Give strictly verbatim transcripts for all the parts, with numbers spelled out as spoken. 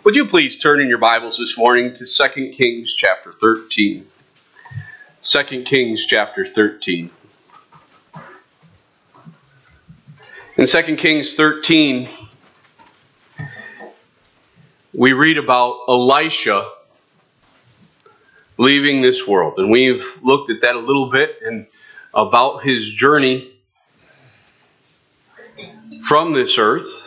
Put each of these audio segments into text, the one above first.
Would you please turn in your Bibles this morning to Second Kings chapter thirteen. Second Kings chapter thirteen. In Second Kings thirteen, we read about Elisha leaving this world. And we've looked at that a little bit and about his journey from this earth.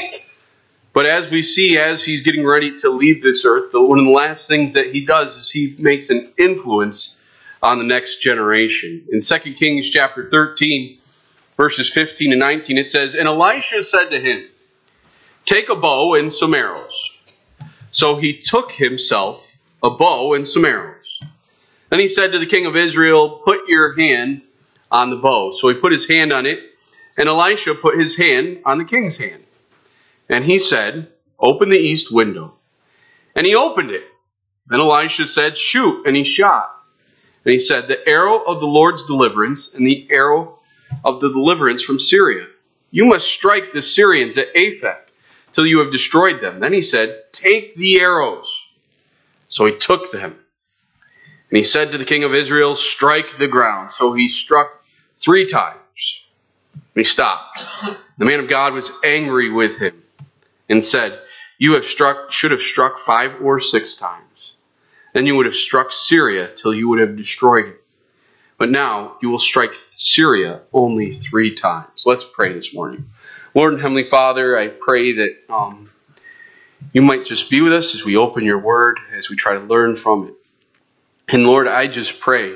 But as we see, as he's getting ready to leave this earth, one of the last things that he does is he makes an influence on the next generation. In Second Kings chapter thirteen, verses fifteen and nineteen, it says, "And Elisha said to him, 'Take a bow and some arrows.' So he took himself a bow and some arrows. Then he said to the king of Israel, 'Put your hand on the bow.' So he put his hand on it, and Elisha put his hand on the king's hand. And he said, 'Open the east window.' And he opened it. Then Elisha said, 'Shoot.' And he shot. And he said, 'The arrow of the Lord's deliverance and the arrow of the deliverance from Syria. You must strike the Syrians at Aphek till you have destroyed them.' Then he said, 'Take the arrows.' So he took them. And he said to the king of Israel, 'Strike the ground.' So he struck three times. And he stopped. The man of God was angry with him and said, 'You have struck, should have struck five or six times. Then you would have struck Syria till you would have destroyed it. But now you will strike Syria only three times.'" Let's pray this morning. Lord and Heavenly Father, I pray that um, you might just be with us as we open your word, as we try to learn from it. And Lord, I just pray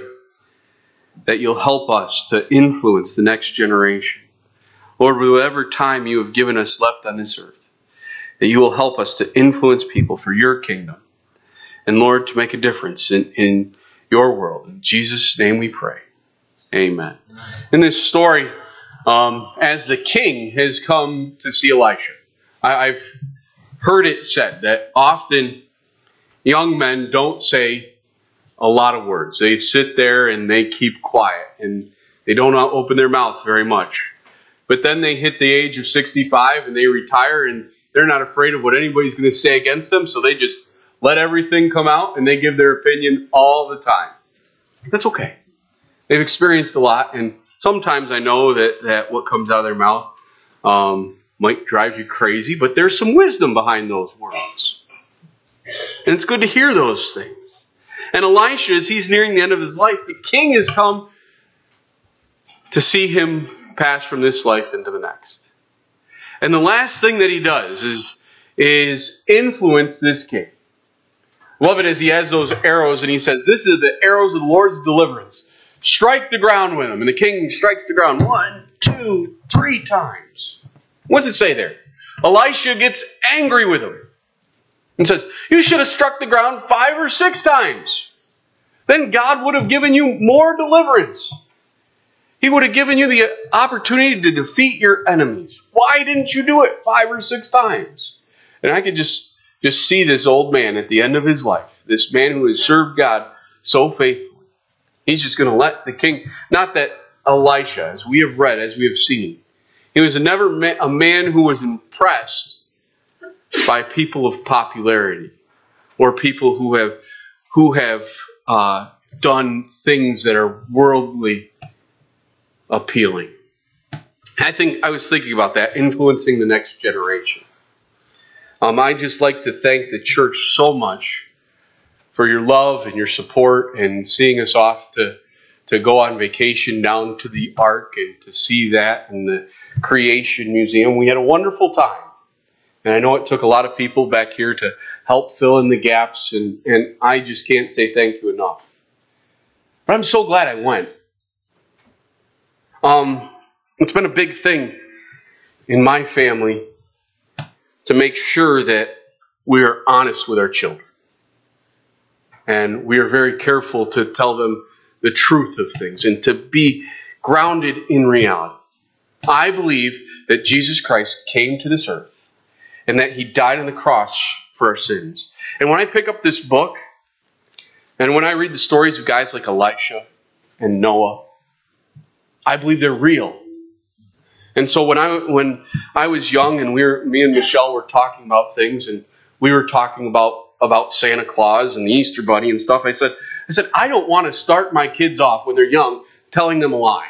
that you'll help us to influence the next generation. Lord, with whatever time you have given us left on this earth, that you will help us to influence people for your kingdom. And Lord, to make a difference in, in your world. In Jesus' name we pray. Amen. In this story, um, as the king has come to see Elisha, I, I've heard it said that often young men don't say a lot of words. They sit there and they keep quiet and they don't open their mouth very much. But then they hit the age of sixty-five and they retire and they're not afraid of what anybody's going to say against them, so they just let everything come out and they give their opinion all the time. That's okay. They've experienced a lot, and sometimes I know that, that what comes out of their mouth um, might drive you crazy, but there's some wisdom behind those words. And it's good to hear those things. And Elisha, as he's nearing the end of his life, the king has come to see him pass from this life into the next. And the last thing that he does is, is influence this king. Love it as he has those arrows and he says, "This is the arrows of the Lord's deliverance. Strike the ground with them." And the king strikes the ground one, two, three times. What's it say there? Elisha gets angry with him and says, "You should have struck the ground five or six times. Then God would have given you more deliverance. He would have given you the opportunity to defeat your enemies. Why didn't you do it five or six times?" And I could just, just see this old man at the end of his life, this man who has served God so faithfully. He's just going to let the king, not that Elisha, as we have read, as we have seen, he was never a man who was impressed by people of popularity or people who have, who have uh, done things that are worldly appealing. I think I was thinking about that, influencing the next generation. Um, I just like to thank the church so much for your love and your support and seeing us off to, to go on vacation down to the Ark and to see that and the Creation Museum. We had a wonderful time. And I know it took a lot of people back here to help fill in the gaps, and, and I just can't say thank you enough. But I'm so glad I went. Um, it's been a big thing in my family to make sure that we are honest with our children. And we are very careful to tell them the truth of things and to be grounded in reality. I believe that Jesus Christ came to this earth and that he died on the cross for our sins. And when I pick up this book and when I read the stories of guys like Elisha and Noah, I believe they're real. And so when I when I was young and we were me and Michelle were talking about things and we were talking about, about Santa Claus and the Easter Bunny and stuff. I said, I said, I don't want to start my kids off when they're young telling them a lie.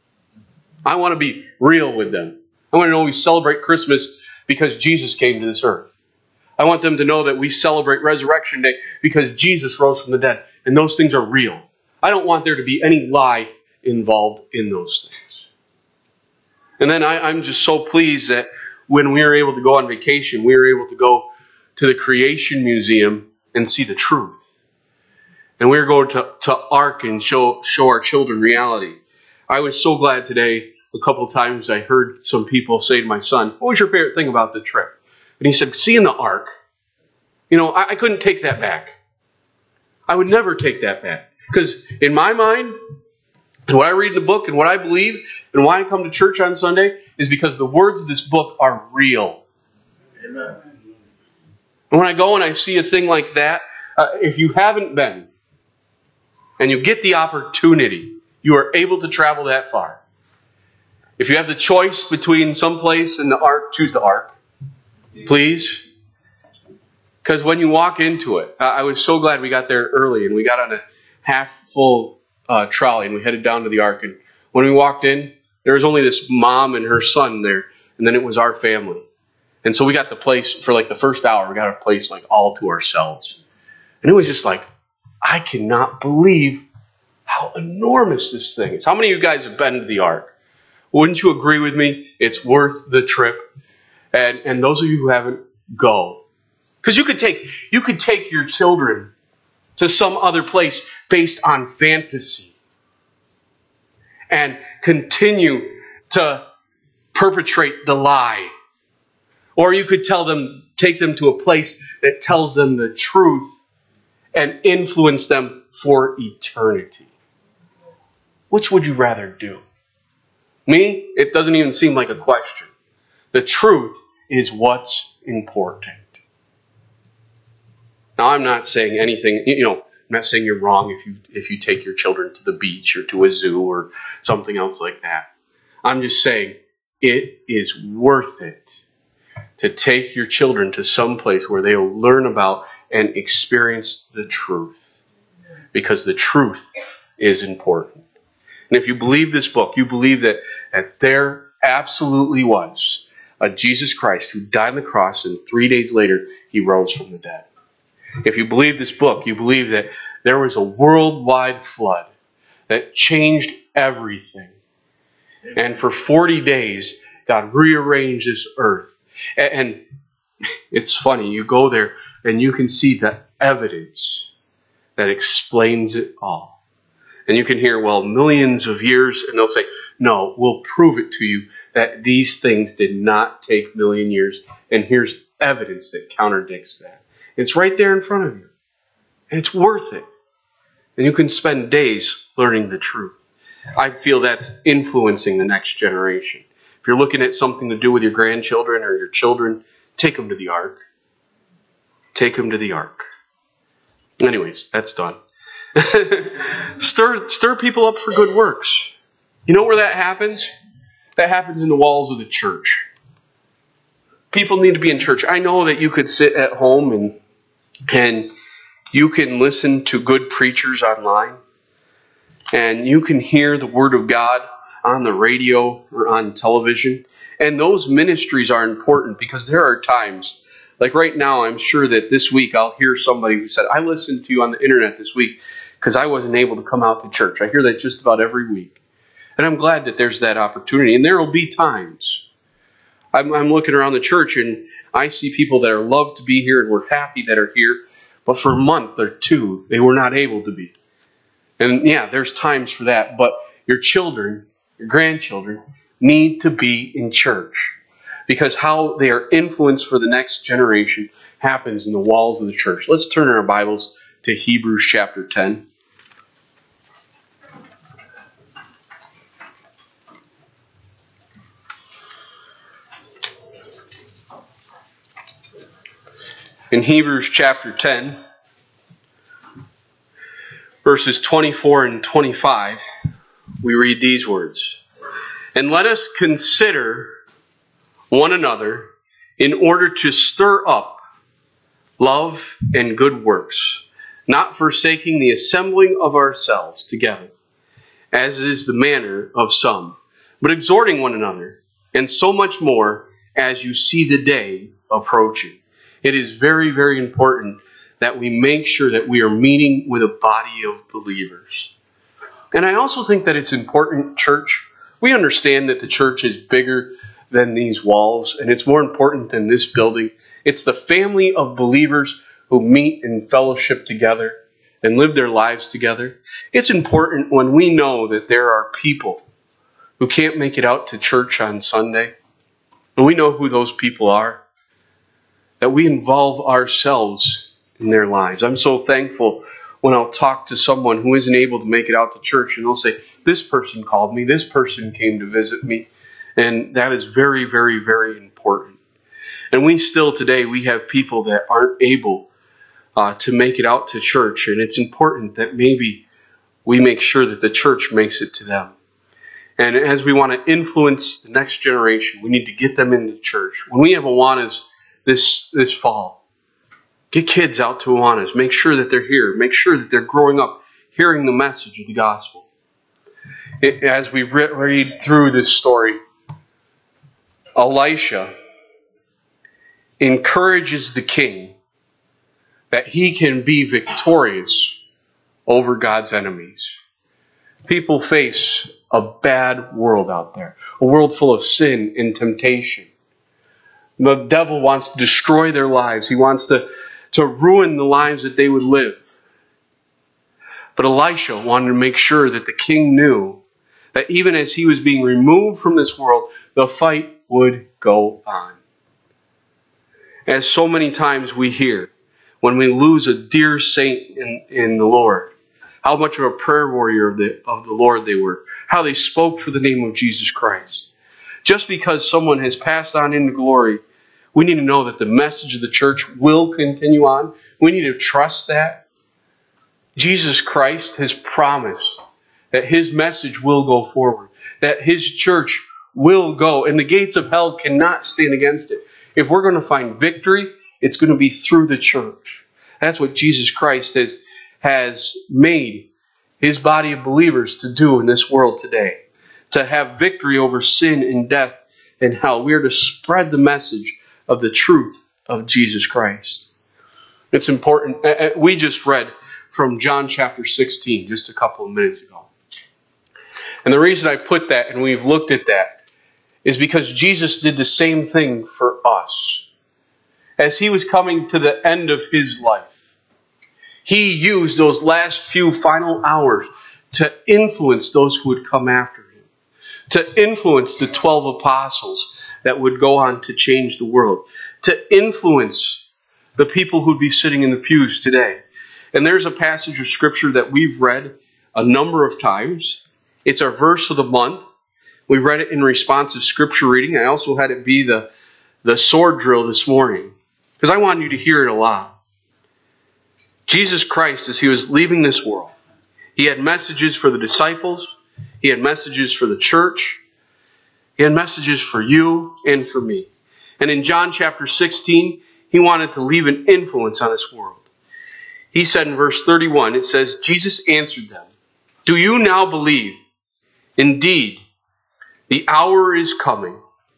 I want to be real with them. I want to know we celebrate Christmas because Jesus came to this earth. I want them to know that we celebrate Resurrection Day because Jesus rose from the dead. And those things are real. I don't want there to be any lie involved in those things. And then I, I'm just so pleased that when we were able to go on vacation, we were able to go to the Creation Museum and see the truth. And we were going to, to Ark and show, show our children reality. I was so glad today, a couple of times I heard some people say to my son, what was your favorite thing about the trip? And he said, seeing the Ark. You know, I, I couldn't take that back. I would never take that back. Because in my mind, and what I read in the book and what I believe and why I come to church on Sunday is because the words of this book are real. Amen. And when I go and I see a thing like that, uh, if you haven't been and you get the opportunity, you are able to travel that far. If you have the choice between someplace and the Ark, choose the Ark. Please. Because when you walk into it, I was so glad we got there early and we got on a half full uh, trolley and we headed down to the Ark. And when we walked in, there was only this mom and her son there, and then it was our family. And so we got the place for like the first hour, we got a place like all to ourselves. And it was just like, I cannot believe how enormous this thing is. How many of you guys have been to the Ark? Wouldn't you agree with me? It's worth the trip. And and those of you who haven't, go. Because you could take you could take your children to some other place based on fantasy and continue to perpetrate the lie. Or you could tell them, take them to a place that tells them the truth and influence them for eternity. Which would you rather do? Me, it doesn't even seem like a question. The truth is what's important. Now, I'm not saying anything, you know, I'm not saying you're wrong if you if you take your children to the beach or to a zoo or something else like that. I'm just saying it is worth it to take your children to some place where they will learn about and experience the truth. Because the truth is important. And if you believe this book, you believe that, that there absolutely was a Jesus Christ who died on the cross and three days later he rose from the dead. If you believe this book, you believe that there was a worldwide flood that changed everything. And for forty days, God rearranged this earth. And it's funny, you go there and you can see the evidence that explains it all. And you can hear, well, millions of years, and they'll say, no, we'll prove it to you that these things did not take a million years. And here's evidence that contradicts that. It's right there in front of you. And it's worth it. And you can spend days learning the truth. I feel that's influencing the next generation. If you're looking at something to do with your grandchildren or your children, take them to the Ark. Take them to the Ark. Anyways, that's done. stir, stir people up for good works. You know where that happens? That happens in the walls of the church. People need to be in church. I know that you could sit at home and and you can listen to good preachers online. And you can hear the Word of God on the radio or on television. And those ministries are important because there are times, like right now, I'm sure that this week I'll hear somebody who said, I listened to you on the internet this week because I wasn't able to come out to church. I hear that just about every week. And I'm glad that there's that opportunity. And there will be times. I'm, I'm looking around the church and I see people that are loved to be here and we're happy that are here. But for a month or two, they were not able to be. And yeah, there's times for that. But your children, your grandchildren, need to be in church. Because how they are influenced for the next generation happens in the walls of the church. Let's turn our Bibles to Hebrews chapter ten. In Hebrews chapter ten, verses twenty-four and twenty-five, we read these words. And let us consider one another in order to stir up love, and good works, not forsaking the assembling of ourselves together, as is the manner of some, but exhorting one another, and so much more as you see the day approaching. It is very, very important that we make sure that we are meeting with a body of believers. And I also think that it's important, church. We understand that the church is bigger than these walls, and it's more important than this building. It's the family of believers who meet in fellowship together and live their lives together. It's important when we know that there are people who can't make it out to church on Sunday, and we know who those people are, that we involve ourselves in their lives. I'm so thankful when I'll talk to someone who isn't able to make it out to church, and they'll say, this person called me, this person came to visit me. And that is very, very, very important. And we still today, we have people that aren't able uh, to make it out to church. And it's important that maybe we make sure that the church makes it to them. And as we want to influence the next generation, we need to get them into church. When we have Awanas this, this fall, get kids out to Awanas. Make sure that they're here. Make sure that they're growing up hearing the message of the gospel. It, as we re- read through this story, Elisha encourages the king that he can be victorious over God's enemies. People face a bad world out there, a world full of sin and temptation. The devil wants to destroy their lives. He wants to, to ruin the lives that they would live. But Elisha wanted to make sure that the king knew that even as he was being removed from this world, the fight would go on. As so many times we hear, when we lose a dear saint in, in the Lord, how much of a prayer warrior of the, of the Lord they were, how they spoke for the name of Jesus Christ. Just because someone has passed on into glory, we need to know that the message of the church will continue on. We need to trust that. Jesus Christ has promised that his message will go forward, that his church will go, and the gates of hell cannot stand against it. If we're going to find victory, it's going to be through the church. That's what Jesus Christ has, has made his body of believers to do in this world today. To have victory over sin and death and hell. We are to spread the message of the truth of Jesus Christ. It's important. We just read from John chapter sixteen just a couple of minutes ago. And the reason I put that, and we've looked at that, is because Jesus did the same thing for us. As he was coming to the end of his life, he used those last few final hours to influence those who would come after him, to influence the twelve apostles that would go on to change the world, to influence the people who'd be sitting in the pews today. And there's a passage of scripture that we've read a number of times. It's our verse of the month. We read it in response to scripture reading. I also had it be the, the sword drill this morning, because I wanted you to hear it a lot. Jesus Christ, as he was leaving this world, he had messages for the disciples. He had messages for the church. He had messages for you and for me. And in John chapter sixteen, he wanted to leave an influence on this world. He said in verse thirty-one, it says, Jesus answered them, "Do you now believe? Indeed, the hour is coming.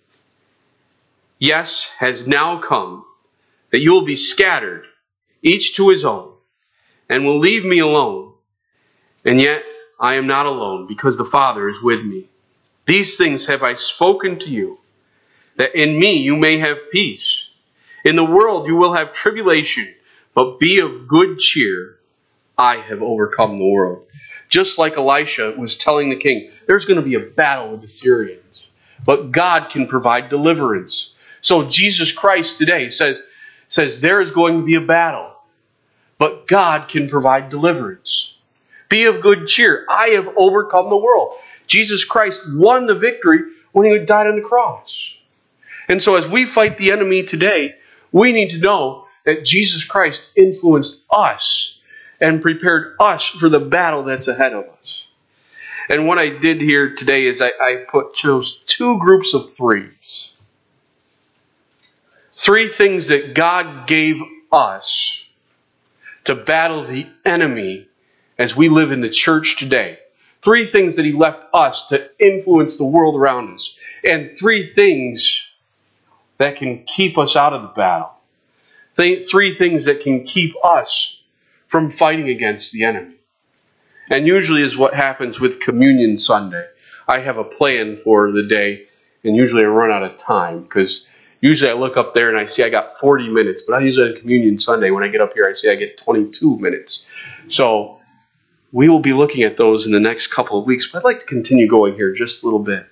Yes, has now come, that you will be scattered, each to his own, and will leave me alone. And yet I am not alone, because the Father is with me. These things have I spoken to you, that in me you may have peace. In the world you will have tribulation, but be of good cheer. I have overcome the world." Just like Elisha was telling the king, there's going to be a battle with the Syrians, but God can provide deliverance. So Jesus Christ today says, says there is going to be a battle, but God can provide deliverance. Be of good cheer. I have overcome the world. Jesus Christ won the victory when he died on the cross. And so as we fight the enemy today, we need to know that Jesus Christ influenced us and prepared us for the battle that's ahead of us. And what I did here today is I, I put chose two groups of threes. Three things that God gave us to battle the enemy as we live in the church today. Three things that he left us to influence the world around us. And three things that can keep us out of the battle. Th- three things that can keep us from fighting against the enemy. And usually is what happens with Communion Sunday. I have a plan for the day, and usually I run out of time because usually I look up there and I see I got forty minutes, but I usually on Communion Sunday, when I get up here, I see I get twenty-two minutes. So we will be looking at those in the next couple of weeks, but I'd like to continue going here just a little bit.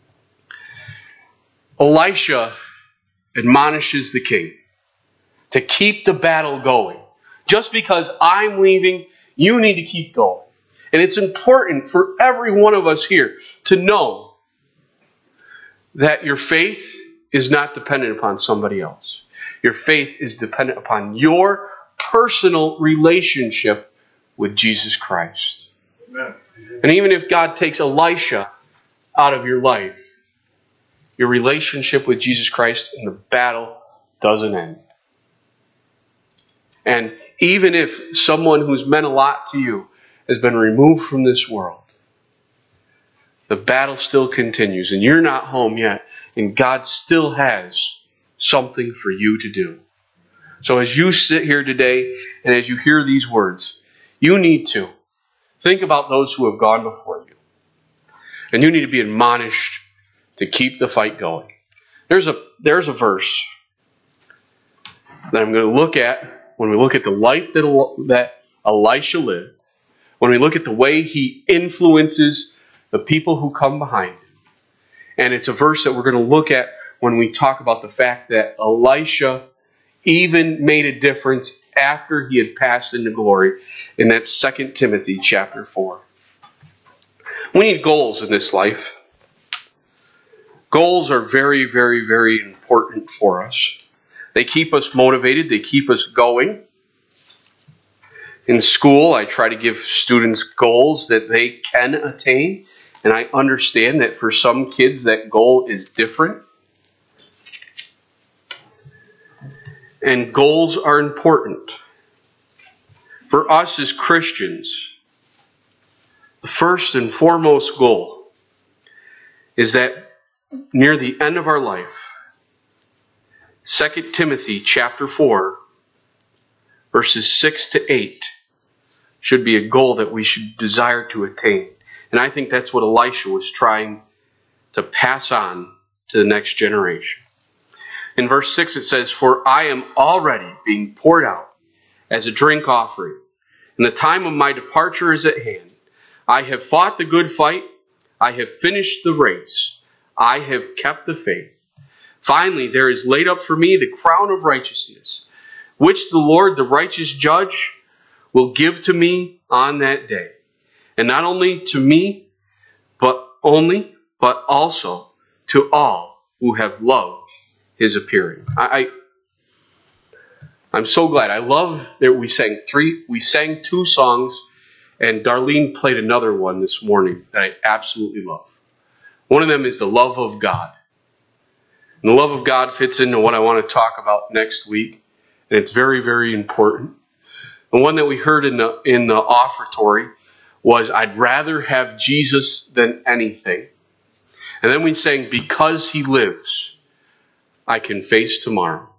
Elisha admonishes the king to keep the battle going. Just because I'm leaving, you need to keep going. And it's important for every one of us here to know that your faith is not dependent upon somebody else. Your faith is dependent upon your personal relationship with Jesus Christ. Amen. And even if God takes Elisha out of your life, your relationship with Jesus Christ in the battle doesn't end. And even if someone who's meant a lot to you has been removed from this world, the battle still continues, and you're not home yet, and God still has something for you to do. So as you sit here today, and as you hear these words, you need to think about those who have gone before you. And you need to be admonished to keep the fight going. There's a, there's a verse that I'm going to look at when we look at the life that, that Elisha lived, when we look at the way he influences the people who come behind him. And it's a verse that we're going to look at when we talk about the fact that Elisha even made a difference after he had passed into glory. And that's Second Timothy chapter four. We need goals in this life. Goals are very, very, very important for us. They keep us motivated. They keep us going. In school, I try to give students goals that they can attain. And I understand that for some kids, that goal is different. And goals are important. For us as Christians, the first and foremost goal is that near the end of our life, Second Timothy chapter four, verses six to eight, should be a goal that we should desire to attain. And I think that's what Elisha was trying to pass on to the next generation. In verse six it says, "For I am already being poured out as a drink offering, and the time of my departure is at hand. I have fought the good fight. I have finished the race. I have kept the faith. Finally, there is laid up for me the crown of righteousness, which the Lord, the righteous judge, will give to me on that day. And not only to me, but only, but also to all who have loved his appearing." I, I I'm so glad. I love that we sang three, we sang two songs, and Darlene played another one this morning that I absolutely love. One of them is the love of God. And the love of God fits into what I want to talk about next week. And it's very, very important. The one that we heard in the in the offertory was, "I'd rather have Jesus than anything." And then we sang, "Because he lives, I can face tomorrow."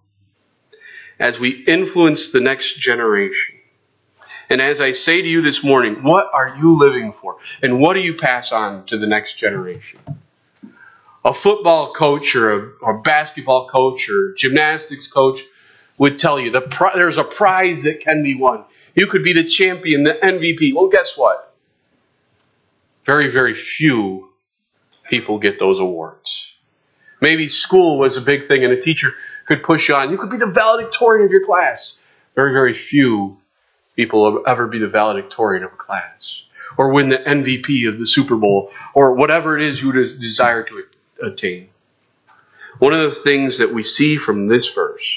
As we influence the next generation. And as I say to you this morning, what are you living for? And what do you pass on to the next generation? A football coach or a, or a basketball coach or gymnastics coach would tell you the pri- there's a prize that can be won. You could be the champion, the M V P. Well, guess what? Very, very few people get those awards. Maybe school was a big thing and a teacher could push you on. You could be the valedictorian of your class. Very, very few people will ever be the valedictorian of a class. Or win the M V P of the Super Bowl. Or whatever it is you desire to attain. One of the things that we see from this verse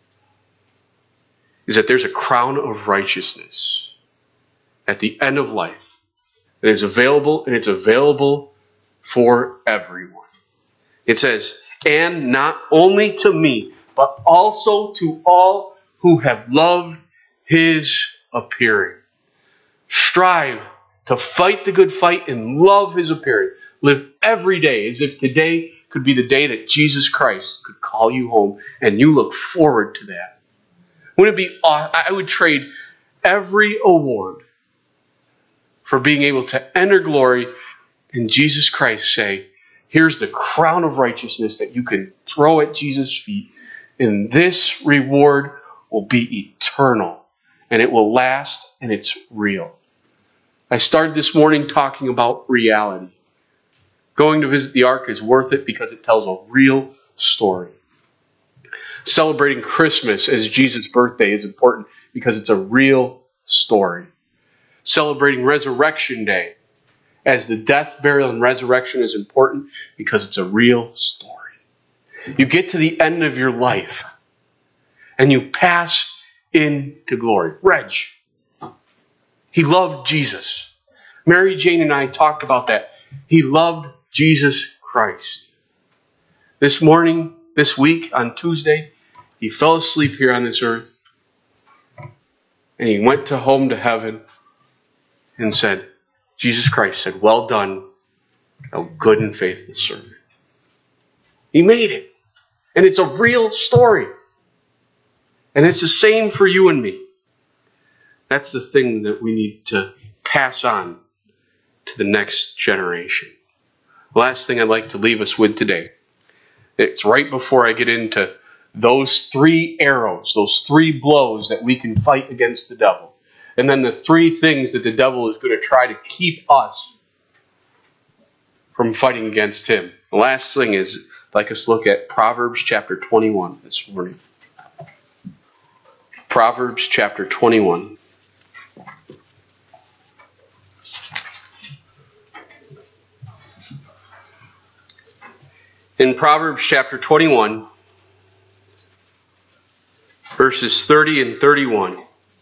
is that there's a crown of righteousness at the end of life that is available, and it's available for everyone. It says, "And not only to me, but also to all who have loved his appearing. Strive to fight the good fight and love his appearing. Live every day as if today could be the day that Jesus Christ could call you home, and you look forward to that. Wouldn't it be awesome? I would trade every award for being able to enter glory and Jesus Christ say, here's the crown of righteousness that you can throw at Jesus' feet, and this reward will be eternal, and it will last, and it's real. I started this morning talking about reality. Going to visit the Ark is worth it because it tells a real story. Celebrating Christmas as Jesus' birthday is important because it's a real story. Celebrating Resurrection Day as the death, burial, and resurrection is important because it's a real story. You get to the end of your life and you pass into glory. Reg, he loved Jesus. Mary Jane and I talked about that. He loved Jesus Christ. This morning, this week, on Tuesday, he fell asleep here on this earth and he went to home to heaven and said, Jesus Christ said, well done, thou good and faithful servant. He made it. And it's a real story. And it's the same for you and me. That's the thing that we need to pass on to the next generation. The last thing I'd like to leave us with today. It's right before I get into those three arrows, those three blows that we can fight against the devil. And then the three things that the devil is going to try to keep us from fighting against him. The last thing is, I'd like us to look at Proverbs chapter twenty-one this morning. Proverbs chapter twenty-one. In Proverbs chapter twenty-one, verses thirty and thirty-one,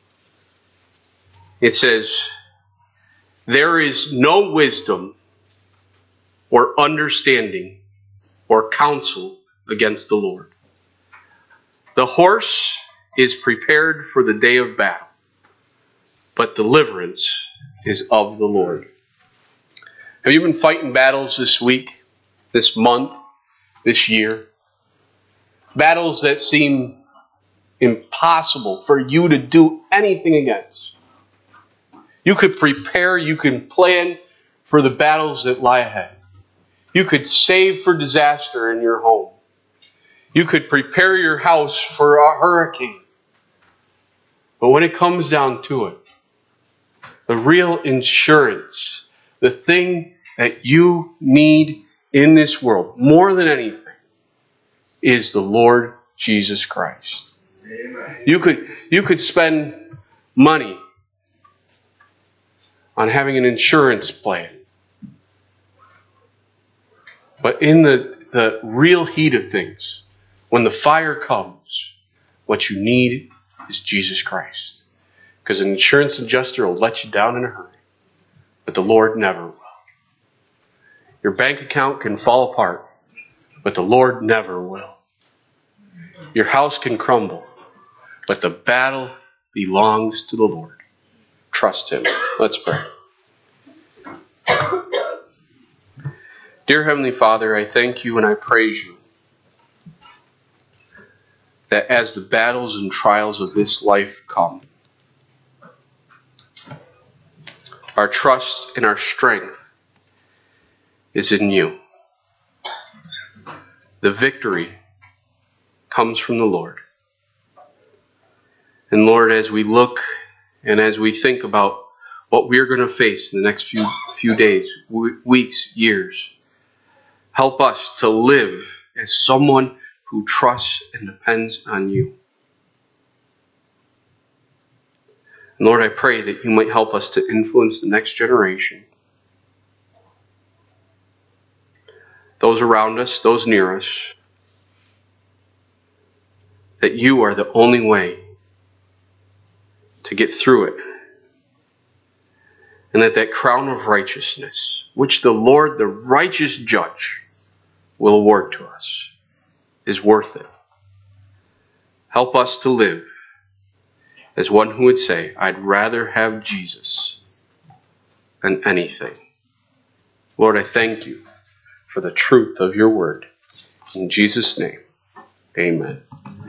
it says, there is no wisdom or understanding or counsel against the Lord. The horse is prepared for the day of battle, but deliverance is of the Lord. Have you been fighting battles this week, this month, this year? Battles that seem impossible for you to do anything against. You could prepare, you can plan for the battles that lie ahead. You could save for disaster in your home. You could prepare your house for a hurricane. But when it comes down to it, the real insurance, the thing that you need in this world, more than anything, is the Lord Jesus Christ. Amen. You could, you could spend money on having an insurance plan. But in the, the real heat of things, when the fire comes, what you need is Jesus Christ. Because an insurance adjuster will let you down in a hurry. But the Lord never will. Your bank account can fall apart, but the Lord never will. Your house can crumble, but the battle belongs to the Lord. Trust him. Let's pray. Dear Heavenly Father, I thank you and I praise you that as the battles and trials of this life come, our trust and our strength is in you. The victory comes from the Lord. And Lord, as we look and as we think about what we're going to face in the next few few days, w- weeks, years, help us to live as someone who trusts and depends on you. And Lord, I pray that you might help us to influence the next generation, those around us, those near us, that you are the only way to get through it. And that that crown of righteousness, which the Lord, the righteous judge, will award to us, is worth it. Help us to live as one who would say, I'd rather have Jesus than anything. Lord, I thank you for the truth of your word. In Jesus' name, amen.